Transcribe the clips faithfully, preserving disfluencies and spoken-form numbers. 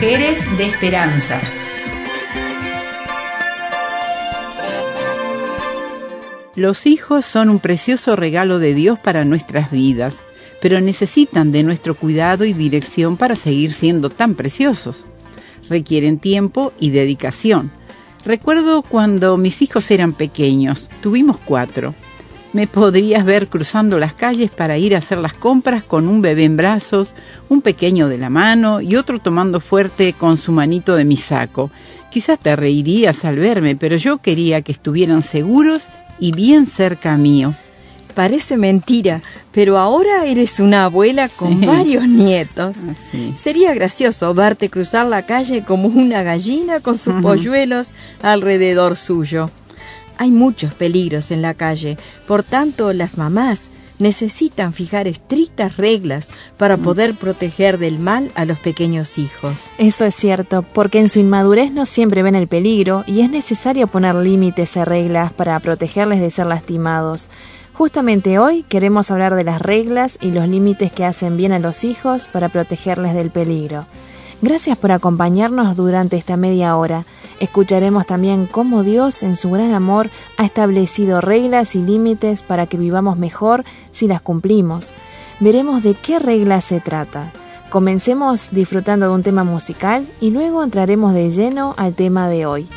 Mujeres de Esperanza. Los hijos son un precioso regalo de Dios para nuestras vidas, pero necesitan de nuestro cuidado y dirección para seguir siendo tan preciosos. Requieren tiempo y dedicación. Recuerdo cuando mis hijos eran pequeños, tuvimos cuatro. Me podrías ver cruzando las calles para ir a hacer las compras con un bebé en brazos, un pequeño de la mano y otro tomando fuerte con su manito de mi saco. Quizás te reirías al verme, pero yo quería que estuvieran seguros y bien cerca mío. Parece mentira, pero ahora eres una abuela con sí. varios nietos. Así. Sería gracioso verte cruzar la calle como una gallina con sus uh-huh. polluelos alrededor suyo. Hay muchos peligros en la calle, por tanto las mamás necesitan fijar estrictas reglas para poder proteger del mal a los pequeños hijos. Eso es cierto, porque en su inmadurez no siempre ven el peligro y es necesario poner límites y reglas para protegerles de ser lastimados. Justamente hoy queremos hablar de las reglas y los límites que hacen bien a los hijos para protegerles del peligro. Gracias por acompañarnos durante esta media hora. Escucharemos también cómo Dios, en su gran amor, ha establecido reglas y límites para que vivamos mejor si las cumplimos. Veremos de qué reglas se trata. Comencemos disfrutando de un tema musical y luego entraremos de lleno al tema de hoy.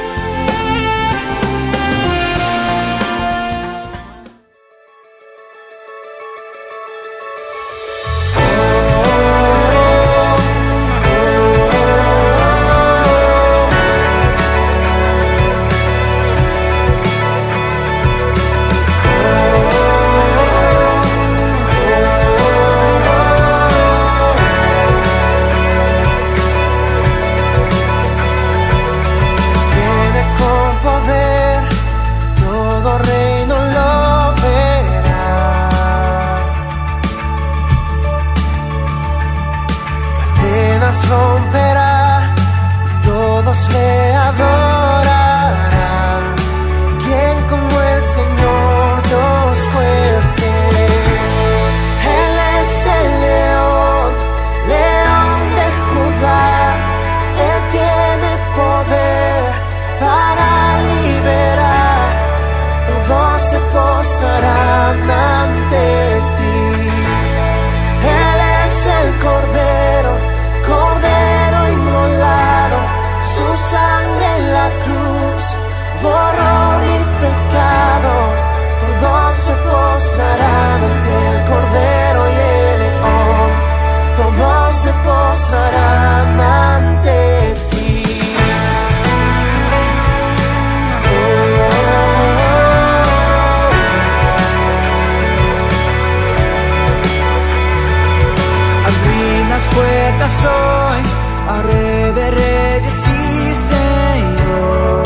Romperá, todos le adorarán. ¿Quién como el Señor Dios fuerte? Él es el león, león de Judá. Él tiene poder para liberar. Todos se postrarán ante ti. Él es el Cordero, Cordero inmolado, su sangre en la cruz borró mi pecado. Todos se postrarán ante el Cordero y el León, todos se postrarán ante ti. Abrí las puertas hoy a Rey de Reyes y Señor.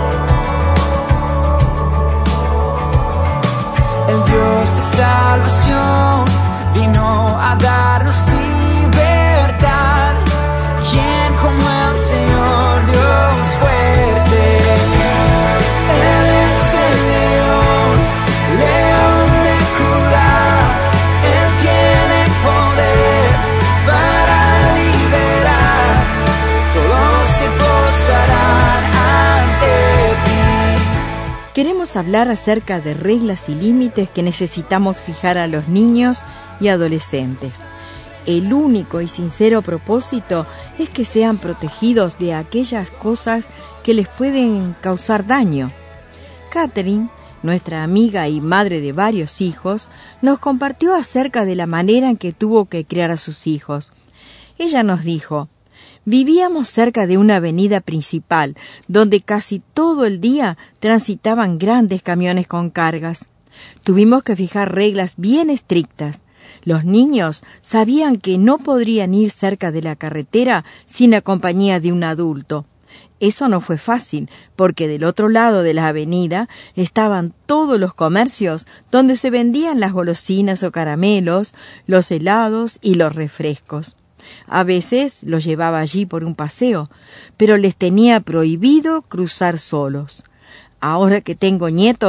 El Dios de salvación vino a darnos libertad. ¿Quién como el Señor Dios fuerte? Él es el león, león de Judá. Él tiene poder para liberar. Todos se postrarán ante ti. Queremos hablar acerca de reglas y límites que necesitamos fijar a los niños y adolescentes. El único y sincero propósito es que sean protegidos de aquellas cosas que les pueden causar daño. Catherine, nuestra amiga y madre de varios hijos, nos compartió acerca de la manera en que tuvo que criar a sus hijos. Ella nos dijo: vivíamos cerca de una avenida principal, donde casi todo el día transitaban grandes camiones con cargas. Tuvimos que fijar reglas bien estrictas. Los niños sabían que no podrían ir cerca de la carretera sin la compañía de un adulto. Eso no fue fácil, porque del otro lado de la avenida estaban todos los comercios donde se vendían las golosinas o caramelos, los helados y los refrescos. A veces los llevaba allí por un paseo, pero les tenía prohibido cruzar solos. Ahora que tengo nietos,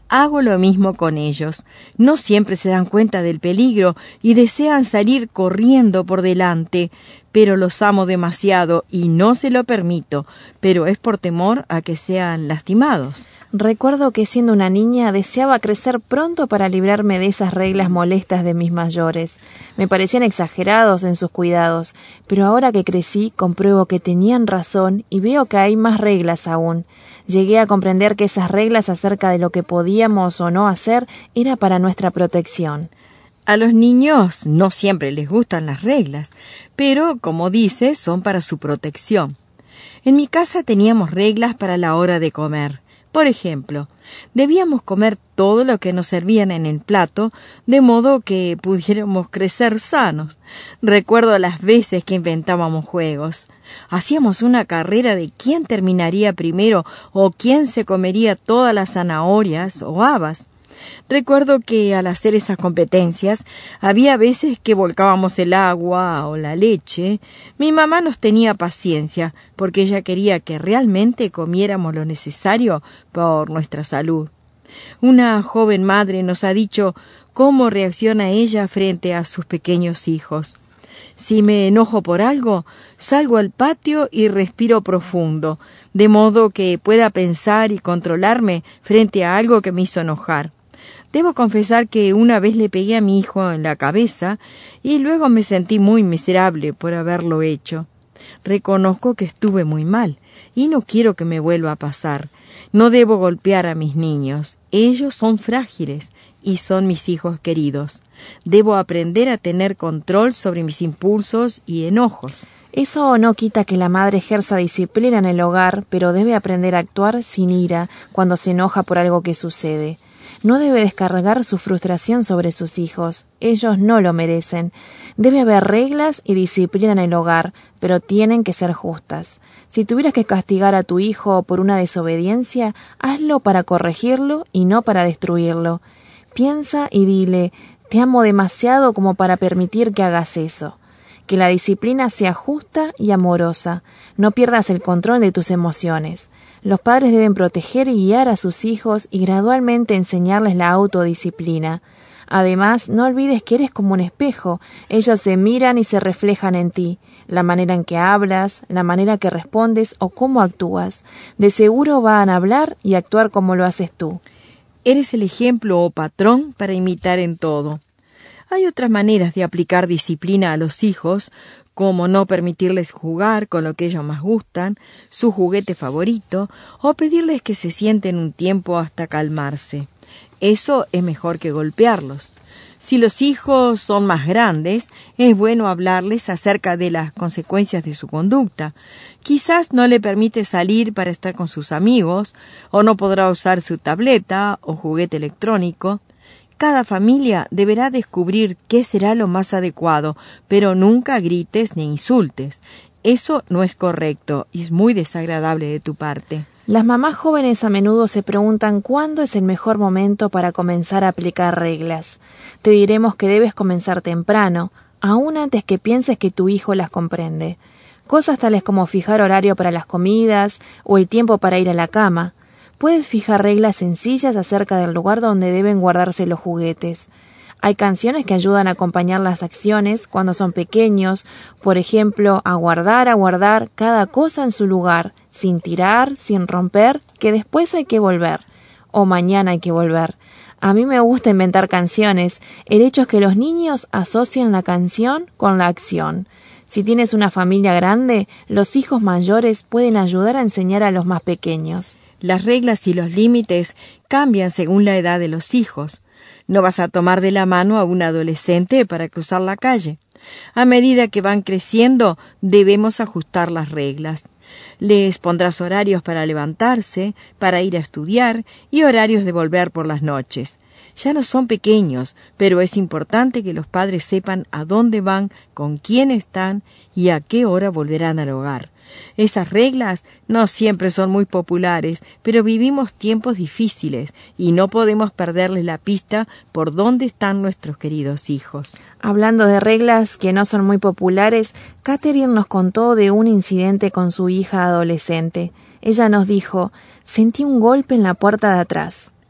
Hago lo mismo con ellos. No siempre se dan cuenta del peligro y desean salir corriendo por delante, pero los amo demasiado y no se lo permito, pero es por temor a que sean lastimados. Recuerdo que siendo una niña deseaba crecer pronto para librarme de esas reglas molestas de mis mayores. Me parecían exagerados en sus cuidados, pero ahora que crecí compruebo que tenían razón y veo que hay más reglas aún. Llegué a comprender que esas reglas acerca de lo que podíamos o no hacer era para nuestra protección. A los niños no siempre les gustan las reglas, pero, como dices, son para su protección. En mi casa teníamos reglas para la hora de comer. Por ejemplo, debíamos comer todo lo que nos servían en el plato, de modo que pudiéramos crecer sanos. Recuerdo las veces que inventábamos juegos. Hacíamos una carrera de quién terminaría primero o quién se comería todas las zanahorias o habas. Recuerdo que al hacer esas competencias había veces que volcábamos el agua o la leche. Mi mamá nos tenía paciencia porque ella quería que realmente comiéramos lo necesario por nuestra salud. Una joven madre nos ha dicho cómo reacciona ella frente a sus pequeños hijos. Si me enojo por algo, salgo al patio y respiro profundo, de modo que pueda pensar y controlarme frente a algo que me hizo enojar. Debo confesar que una vez le pegué a mi hijo en la cabeza y luego me sentí muy miserable por haberlo hecho. Reconozco que estuve muy mal y no quiero que me vuelva a pasar. No debo golpear a mis niños. Ellos son frágiles y son mis hijos queridos. Debo aprender a tener control sobre mis impulsos y enojos. Eso no quita que la madre ejerza disciplina en el hogar, pero debe aprender a actuar sin ira cuando se enoja por algo que sucede. No debe descargar su frustración sobre sus hijos. Ellos no lo merecen. Debe haber reglas y disciplina en el hogar, pero tienen que ser justas. Si tuvieras que castigar a tu hijo por una desobediencia, hazlo para corregirlo y no para destruirlo. Piensa y dile, te amo demasiado como para permitir que hagas eso. Que la disciplina sea justa y amorosa. No pierdas el control de tus emociones. Los padres deben proteger y guiar a sus hijos y gradualmente enseñarles la autodisciplina. Además, no olvides que eres como un espejo. Ellos se miran y se reflejan en ti. La manera en que hablas, la manera que respondes o cómo actúas. De seguro van a hablar y actuar como lo haces tú. Eres el ejemplo o patrón para imitar en todo. Hay otras maneras de aplicar disciplina a los hijos, como no permitirles jugar con lo que ellos más gustan, su juguete favorito, o pedirles que se sienten un tiempo hasta calmarse. Eso es mejor que golpearlos. Si los hijos son más grandes, es bueno hablarles acerca de las consecuencias de su conducta. Quizás no le permite salir para estar con sus amigos, o no podrá usar su tableta o juguete electrónico. Cada familia deberá descubrir qué será lo más adecuado, pero nunca grites ni insultes. Eso no es correcto y es muy desagradable de tu parte. Las mamás jóvenes a menudo se preguntan cuándo es el mejor momento para comenzar a aplicar reglas. Te diremos que debes comenzar temprano, aún antes que pienses que tu hijo las comprende. Cosas tales como fijar horario para las comidas o el tiempo para ir a la cama. Puedes fijar reglas sencillas acerca del lugar donde deben guardarse los juguetes. Hay canciones que ayudan a acompañar las acciones cuando son pequeños, por ejemplo, a guardar, a guardar cada cosa en su lugar, sin tirar, sin romper, que después hay que volver, o mañana hay que volver. A mí me gusta inventar canciones. El hecho es que los niños asocian la canción con la acción. Si tienes una familia grande, los hijos mayores pueden ayudar a enseñar a los más pequeños. Las reglas y los límites cambian según la edad de los hijos. No vas a tomar de la mano a un adolescente para cruzar la calle. A medida que van creciendo, debemos ajustar las reglas. Les pondrás horarios para levantarse, para ir a estudiar y horarios de volver por las noches. Ya no son pequeños, pero es importante que los padres sepan a dónde van, con quién están y a qué hora volverán al hogar. Esas reglas no siempre son muy populares, pero vivimos tiempos difíciles y no podemos perderles la pista por dónde están nuestros queridos hijos. Hablando de reglas que no son muy populares, Catherine nos contó de un incidente con su hija adolescente. Ella nos dijo, sentí un golpe en la puerta de atrás.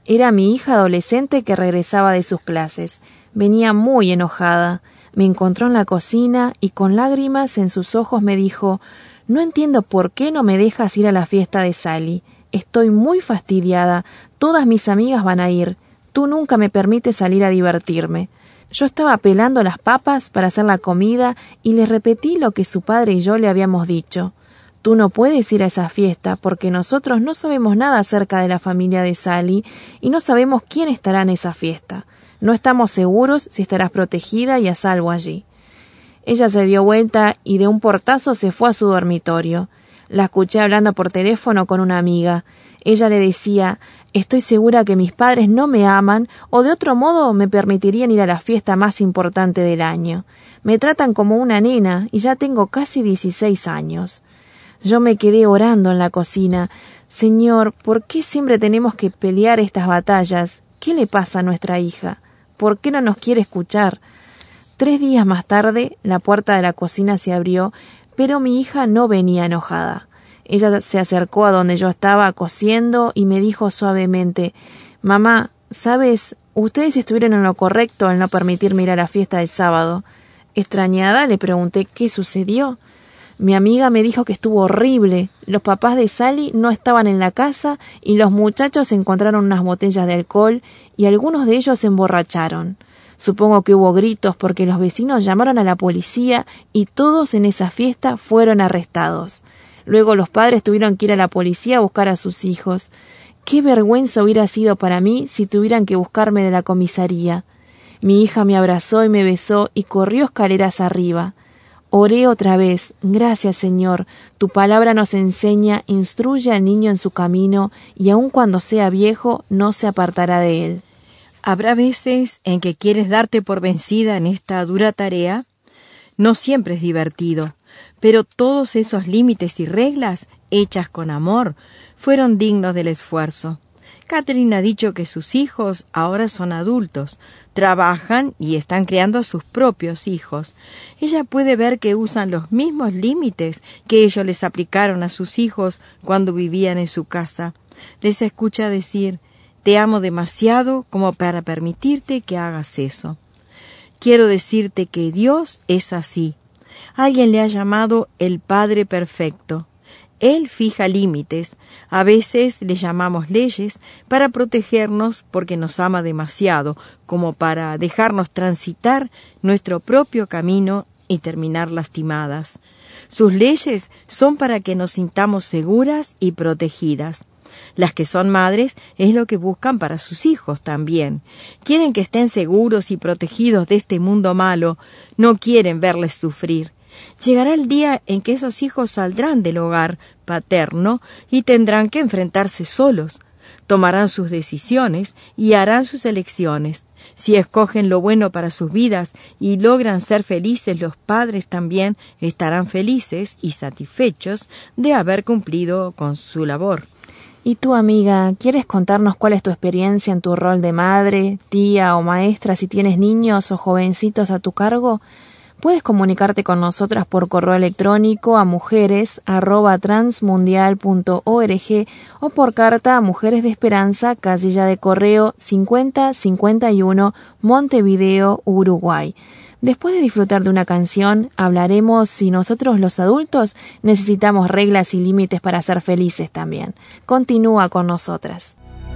Era mi hija adolescente que regresaba de sus clases. Venía muy enojada. Me encontró en la cocina y con lágrimas en sus ojos me dijo: «No entiendo por qué no me dejas ir a la fiesta de Sally. Estoy muy fastidiada. Todas mis amigas van a ir. Tú nunca me permites salir a divertirme». Yo estaba pelando las papas para hacer la comida y le repetí lo que su padre y yo le habíamos dicho. «Tú no puedes ir a esa fiesta porque nosotros no sabemos nada acerca de la familia de Sally y no sabemos quién estará en esa fiesta. No estamos seguros si estarás protegida y a salvo allí». Ella se dio vuelta y de un portazo se fue a su dormitorio. La escuché hablando por teléfono con una amiga. Ella le decía: «Estoy segura que mis padres no me aman o de otro modo me permitirían ir a la fiesta más importante del año. Me tratan como una nena y ya tengo casi dieciséis años». Yo me quedé orando en la cocina. «Señor, ¿por qué siempre tenemos que pelear estas batallas? ¿Qué le pasa a nuestra hija? ¿Por qué no nos quiere escuchar?». Tres días más tarde, la puerta de la cocina se abrió, pero mi hija no venía enojada. Ella se acercó a donde yo estaba cociendo y me dijo suavemente: «Mamá, ¿sabes? Ustedes estuvieron en lo correcto al no permitirme ir a la fiesta del sábado». Extrañada, le pregunté qué sucedió. Mi amiga me dijo que estuvo horrible. Los papás de Sally no estaban en la casa y los muchachos encontraron unas botellas de alcohol y algunos de ellos se emborracharon. Supongo que hubo gritos porque los vecinos llamaron a la policía y todos en esa fiesta fueron arrestados. Luego los padres tuvieron que ir a la policía a buscar a sus hijos. Qué vergüenza hubiera sido para mí si tuvieran que buscarme de la comisaría. Mi hija me abrazó y me besó y corrió escaleras arriba. Oré otra vez: «Gracias, Señor, tu palabra nos enseña, instruye al niño en su camino, y aun cuando sea viejo, no se apartará de él». ¿Habrá veces en que quieres darte por vencida en esta dura tarea? No siempre es divertido, pero todos esos límites y reglas, hechas con amor, fueron dignos del esfuerzo. Catherine ha dicho que sus hijos ahora son adultos, trabajan y están criando a sus propios hijos. Ella puede ver que usan los mismos límites que ellos les aplicaron a sus hijos cuando vivían en su casa. Les escucha decir: «Te amo demasiado como para permitirte que hagas eso». Quiero decirte que Dios es así. Alguien le ha llamado el Padre Perfecto. Él fija límites, a veces le llamamos leyes, para protegernos porque nos ama demasiado, como para dejarnos transitar nuestro propio camino y terminar lastimadas. Sus leyes son para que nos sintamos seguras y protegidas. Las que son madres es lo que buscan para sus hijos también. Quieren que estén seguros y protegidos de este mundo malo, no quieren verles sufrir. Llegará el día en que esos hijos saldrán del hogar paterno y tendrán que enfrentarse solos. Tomarán sus decisiones y harán sus elecciones. Si escogen lo bueno para sus vidas y logran ser felices, los padres también estarán felices y satisfechos de haber cumplido con su labor. ¿Y tú, amiga, quieres contarnos cuál es tu experiencia en tu rol de madre, tía o maestra si tienes niños o jovencitos a tu cargo? Puedes comunicarte con nosotras por correo electrónico a mujeres arroba transmundial punto org o por carta a Mujeres de Esperanza, casilla de correo cincuenta cincuenta y uno, Montevideo, Uruguay. Después de disfrutar de una canción, hablaremos si nosotros los adultos necesitamos reglas y límites para ser felices también. Continúa con nosotras.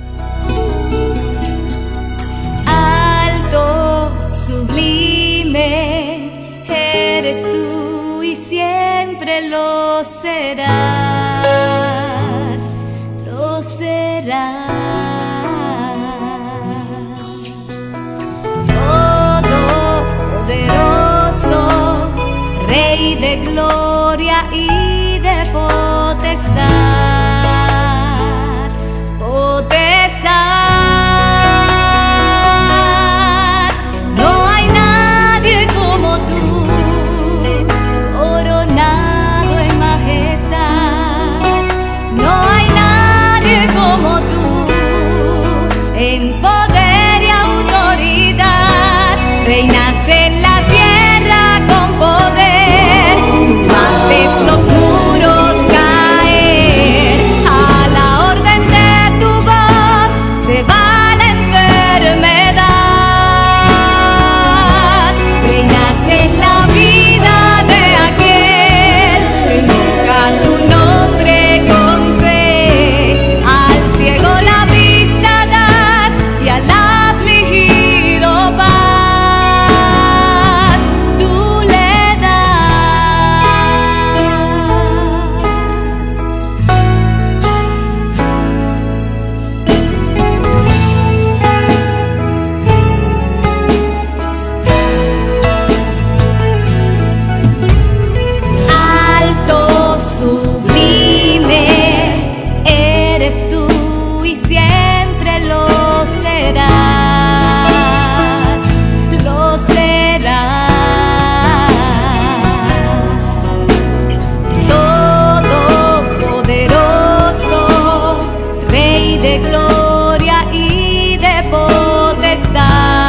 Alto, sublime, eres tú y siempre lo serás, lo serás. Todopoderoso, Rey de gloria y de potestad, potestad. Reinas en la tierra con poder, tú haces los de gloria y de potestad.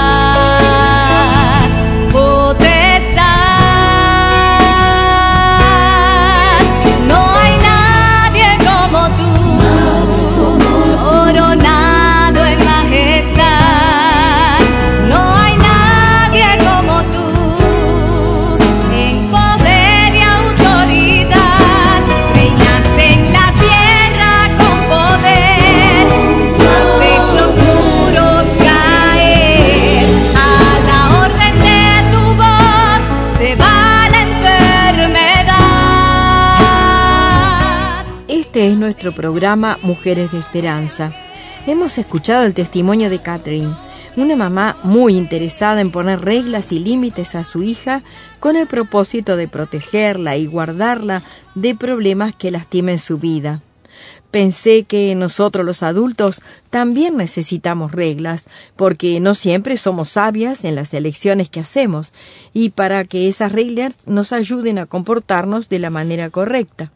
Este es nuestro programa Mujeres de Esperanza. Hemos escuchado el testimonio de Catherine, una mamá muy interesada en poner reglas y límites a su hija con el propósito de protegerla y guardarla de problemas que lastimen su vida. Pensé que nosotros los adultos también necesitamos reglas, porque no siempre somos sabias en las elecciones que hacemos, y para que esas reglas nos ayuden a comportarnos de la manera correcta.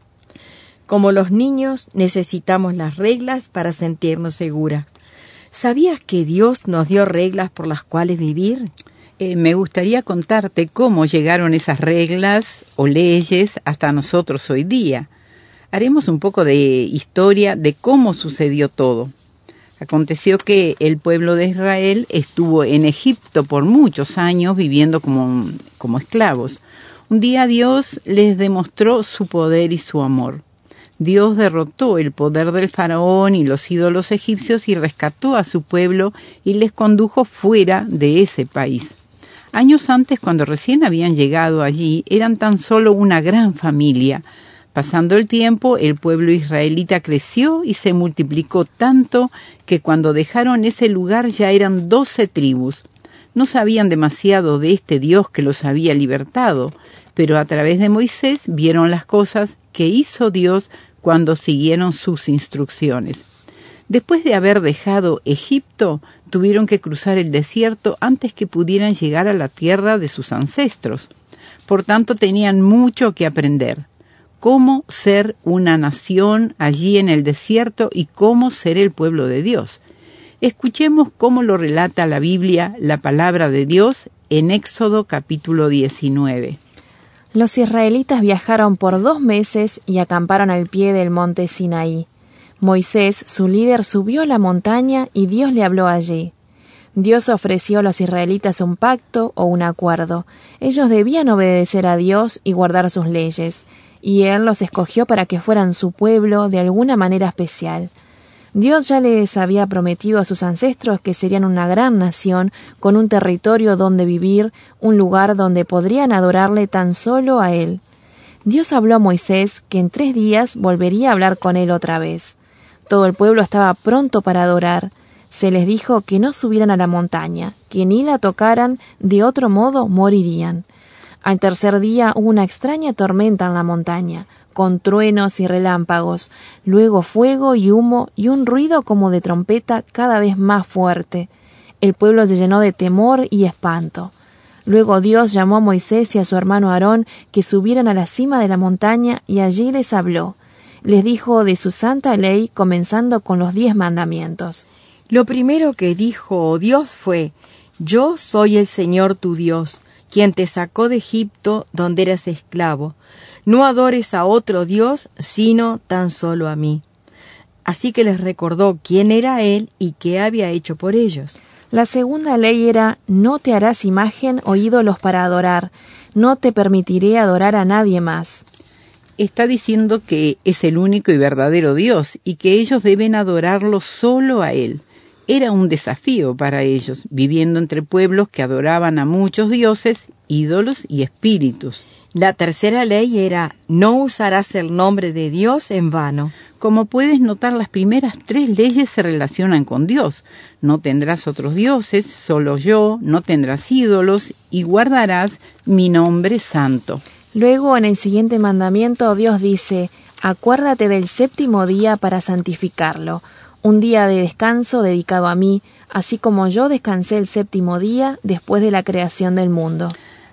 Como los niños, necesitamos las reglas para sentirnos seguras. ¿Sabías que Dios nos dio reglas por las cuales vivir? Eh, me gustaría contarte cómo llegaron esas reglas o leyes hasta nosotros hoy día. Haremos un poco de historia de cómo sucedió todo. Aconteció que el pueblo de Israel estuvo en Egipto por muchos años viviendo como, como esclavos. Un día Dios les demostró su poder y su amor. Dios derrotó el poder del faraón y los ídolos egipcios y rescató a su pueblo y les condujo fuera de ese país. Años antes, cuando recién habían llegado allí, eran tan solo una gran familia. Pasando el tiempo, el pueblo israelita creció y se multiplicó tanto que cuando dejaron ese lugar ya eran doce tribus. No sabían demasiado de este Dios que los había libertado, pero a través de Moisés vieron las cosas que hizo Dios cuando siguieron sus instrucciones. Después de haber dejado Egipto, tuvieron que cruzar el desierto antes que pudieran llegar a la tierra de sus ancestros. Por tanto, tenían mucho que aprender. Cómo ser una nación allí en el desierto y cómo ser el pueblo de Dios. Escuchemos cómo lo relata la Biblia, la palabra de Dios, en Éxodo capítulo diecinueve. Los israelitas viajaron por dos meses y acamparon al pie del monte Sinaí. Moisés, su líder, subió a la montaña y Dios le habló allí. Dios ofreció a los israelitas un pacto o un acuerdo. Ellos debían obedecer a Dios y guardar sus leyes, y Él los escogió para que fueran su pueblo de alguna manera especial. Dios ya les había prometido a sus ancestros que serían una gran nación, con un territorio donde vivir, un lugar donde podrían adorarle tan solo a Él. Dios habló a Moisés que en tres días volvería a hablar con él otra vez. Todo el pueblo estaba pronto para adorar. Se les dijo que no subieran a la montaña, que ni la tocaran, de otro modo morirían. Al tercer día hubo una extraña tormenta en la montaña, con truenos y relámpagos, luego fuego y humo y un ruido como de trompeta cada vez más fuerte. El pueblo se llenó de temor y espanto. Luego Dios llamó a Moisés y a su hermano Aarón que subieran a la cima de la montaña y allí les habló. Les dijo de su santa ley, comenzando con los diez mandamientos. Lo primero que dijo Dios fue: Yo soy el Señor tu Dios, quien te sacó de Egipto donde eras esclavo. No adores a otro Dios, sino tan solo a mí. Así que les recordó quién era Él y qué había hecho por ellos. La segunda ley era: no te harás imagen o ídolos para adorar, no te permitiré adorar a nadie más. Está diciendo que es el único y verdadero Dios y que ellos deben adorarlo solo a Él. Era un desafío para ellos, viviendo entre pueblos que adoraban a muchos dioses, ídolos y espíritus. La tercera ley era: no usarás el nombre de Dios en vano. Como puedes notar, las primeras tres leyes se relacionan con Dios. No tendrás otros dioses, solo yo, no tendrás ídolos y guardarás mi nombre santo. Luego, en el siguiente mandamiento, Dios dice: acuérdate del séptimo día para santificarlo, un día de descanso dedicado a mí, así como yo descansé el séptimo día después de la creación del mundo.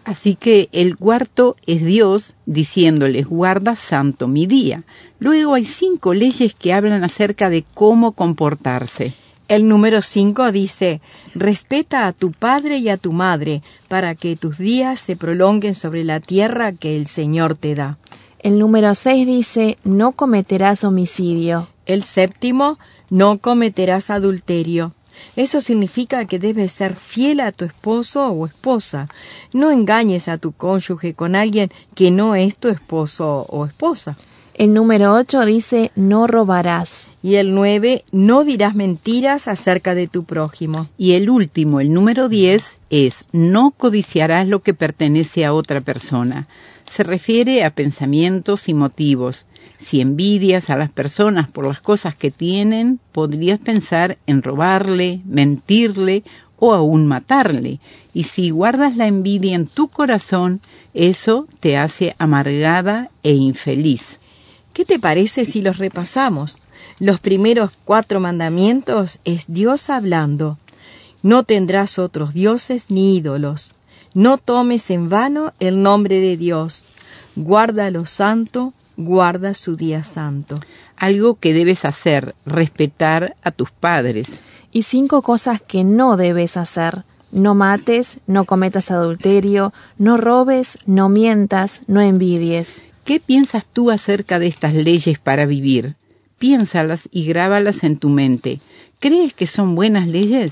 Así que el cuarto es Dios diciéndoles, guarda santo mi día. Luego hay cinco leyes que hablan acerca de cómo comportarse. El número cinco dice, respeta a tu padre y a tu madre, para que tus días se prolonguen sobre la tierra que el Señor te da. El número seis dice, no cometerás homicidio. El séptimo, no cometerás adulterio. Eso significa que debes ser fiel a tu esposo o esposa. No engañes a tu cónyuge con alguien que no es tu esposo o esposa. El número ocho dice, no robarás. Y el nueve, no dirás mentiras acerca de tu prójimo. Y el último, el número diez, es, no codiciarás lo que pertenece a otra persona. Se refiere a pensamientos y motivos. Si envidias a las personas por las cosas que tienen, podrías pensar en robarle, mentirle o aún matarle. Y si guardas la envidia en tu corazón, eso te hace amargada e infeliz. ¿Qué te parece si los repasamos? Los primeros cuatro mandamientos es Dios hablando. No tendrás otros dioses ni ídolos. No tomes en vano el nombre de Dios. Guarda lo santo. Guarda su día santo. Algo que debes hacer, respetar a tus padres. Y cinco cosas que no debes hacer. No mates, no cometas adulterio, no robes, no mientas, no envidies. ¿Qué piensas tú acerca de estas leyes para vivir? Piénsalas y grábalas en tu mente. ¿Crees que son buenas leyes?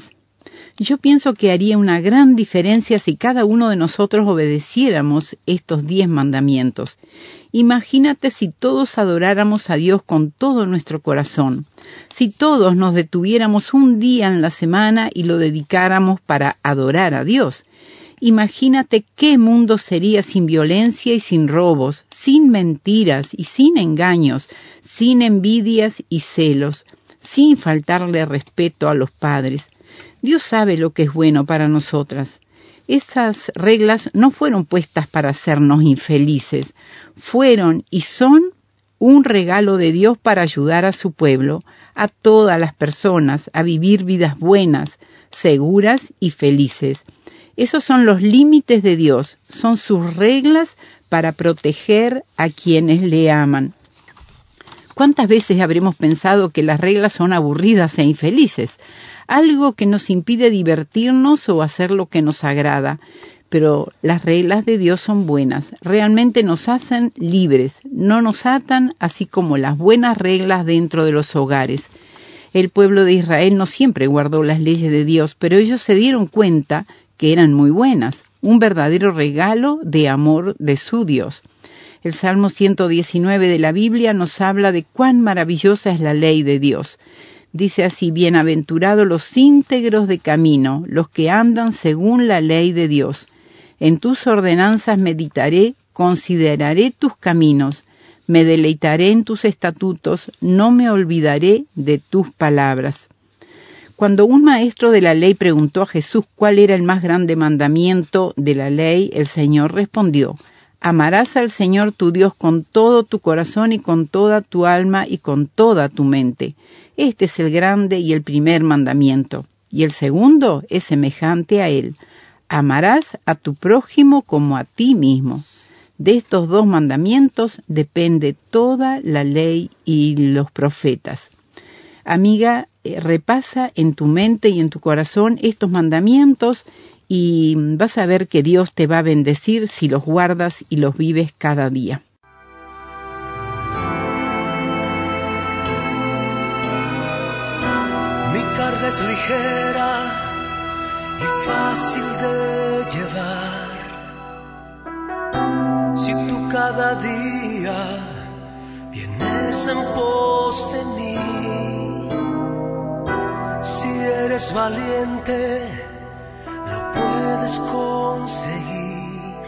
Yo pienso que haría una gran diferencia si cada uno de nosotros obedeciéramos estos diez mandamientos. Imagínate si todos adoráramos a Dios con todo nuestro corazón, si todos nos detuviéramos un día en la semana y lo dedicáramos para adorar a Dios. Imagínate qué mundo sería sin violencia y sin robos, sin mentiras y sin engaños, sin envidias y celos, sin faltarle respeto a los padres. Dios sabe lo que es bueno para nosotras. Esas reglas no fueron puestas para hacernos infelices. Fueron y son un regalo de Dios para ayudar a su pueblo, a todas las personas, a vivir vidas buenas, seguras y felices. Esos son los límites de Dios, son sus reglas para proteger a quienes le aman. ¿Cuántas veces habremos pensado que las reglas son aburridas e infelices? Algo que nos impide divertirnos o hacer lo que nos agrada. Pero las reglas de Dios son buenas, realmente nos hacen libres, no nos atan, así como las buenas reglas dentro de los hogares. El pueblo de Israel no siempre guardó las leyes de Dios, pero ellos se dieron cuenta que eran muy buenas, un verdadero regalo de amor de su Dios. El Salmo ciento diecinueve de la Biblia nos habla de cuán maravillosa es la ley de Dios. Dice así, bienaventurados los íntegros de camino, los que andan según la ley de Dios. En tus ordenanzas meditaré, consideraré tus caminos, me deleitaré en tus estatutos, no me olvidaré de tus palabras. Cuando un maestro de la ley preguntó a Jesús cuál era el más grande mandamiento de la ley, el Señor respondió, amarás al Señor tu Dios con todo tu corazón y con toda tu alma y con toda tu mente. Este es el grande y el primer mandamiento. Y el segundo es semejante a él. Amarás a tu prójimo como a ti mismo. De estos dos mandamientos depende toda la ley y los profetas. Amiga, eh, repasa en tu mente y en tu corazón estos mandamientos y vas a ver que Dios te va a bendecir si los guardas y los vives cada día. Mi carga es ligera y fácil de llevar. Si tú cada día vienes en pos de mí, si eres valiente, lo puedes conseguir.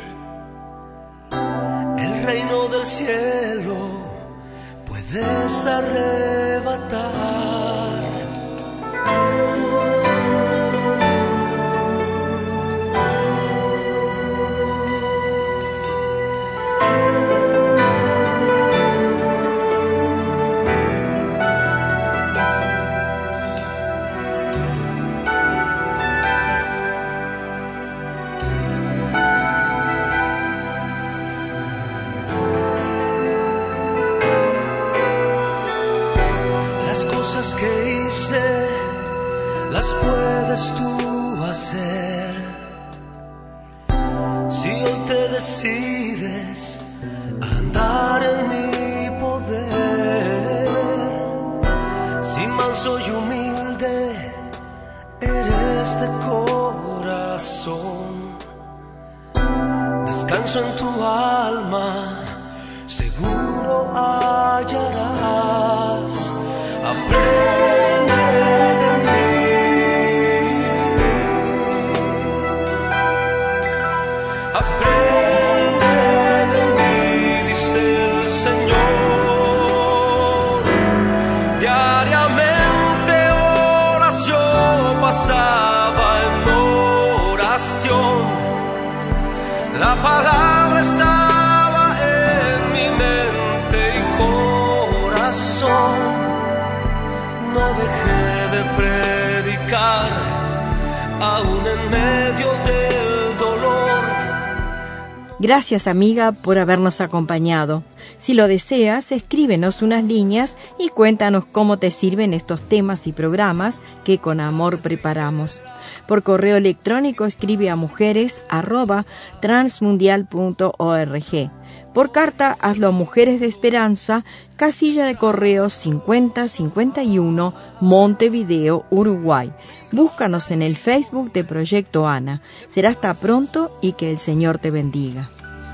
El reino del cielo puedes arrebatar. sé, las puedes tú hacer. Si hoy te decides a andar en mi poder, si manso y humilde eres de corazón, descanso en tu alma, seguro hallarás. Aprende de mí, aprende de mí, dice el Señor. Diariamente horas yo pasaba en oración, la palabra estaba en mi mente y corazón. No dejé de predicar, aún en medio del dolor. Gracias, amiga, por habernos acompañado. Si lo deseas, escríbenos unas líneas y cuéntanos cómo te sirven estos temas y programas que con amor preparamos. Por correo electrónico escribe a mujeres arroba transmundial punto org. Por carta hazlo a Mujeres de Esperanza, casilla de correo cincuenta cincuenta y uno, Montevideo, Uruguay. Búscanos en el Facebook de Proyecto Ana. Será hasta pronto y que el Señor te bendiga.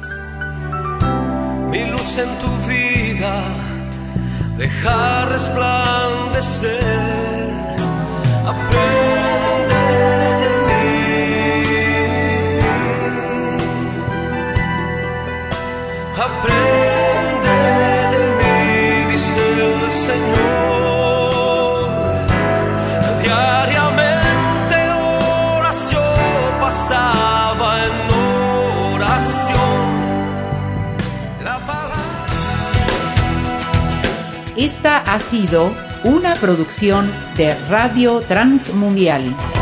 Mi luz en tu vida, deja resplandecer. Aprende de mí, aprende de mí, dice el Señor. Diariamente horas yo pasaba en oración. Esta ha sido una producción de Radio Transmundial.